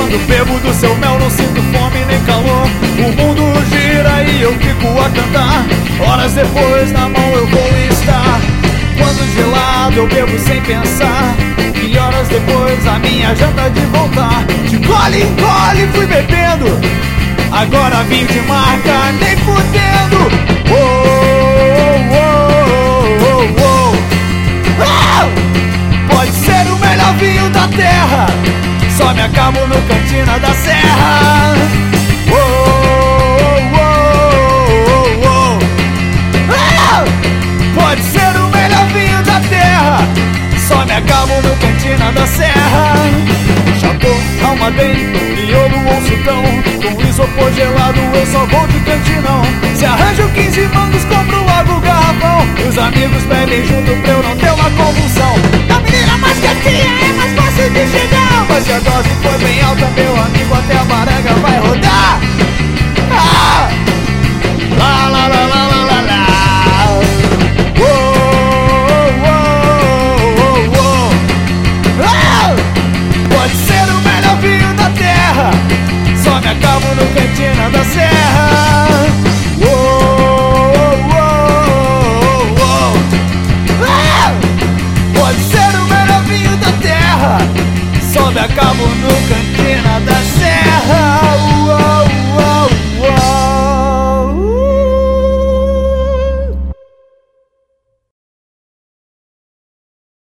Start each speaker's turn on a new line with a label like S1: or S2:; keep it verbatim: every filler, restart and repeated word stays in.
S1: Quando bebo do seu mel não sinto fome nem calor. O mundo gira e eu fico a cantar. Horas depois na mão eu vou estar. Quando gelado eu bebo sem pensar. E horas depois a minha janta de voltar. De gole em gole fui bebendo. Agora vim de marca nem fudendo. Oh, oh, oh, oh, oh. Pode ser o melhor vinho da terra, só me acabo no Cantina da Serra. Oh, oh, oh, oh, oh. Pode ser o melhor vinho da terra, só me acabo no Cantina da Serra. Chapô, alma bem, crioulo ou sultão, com isopor gelado eu só vou de cantinão. Se arranjo quinze mangos, compro logo o garrafão. E os amigos bebem junto pra eu não ter uma convulsão. A menina mais quietinha é mais fácil de chegar, mas se a dose for bem alta, meu amigo, até a baranga vai rodar. Ah! Lá, lá, lá, lá, lá, lá, lá. Oh, oh, oh, oh, oh. Ah! Pode ser o melhor vinho da terra, só me acabo no Cantina da Serra. Oh, oh, oh, oh. Ah! Pode ser o melhor vinho da terra, só me acabo no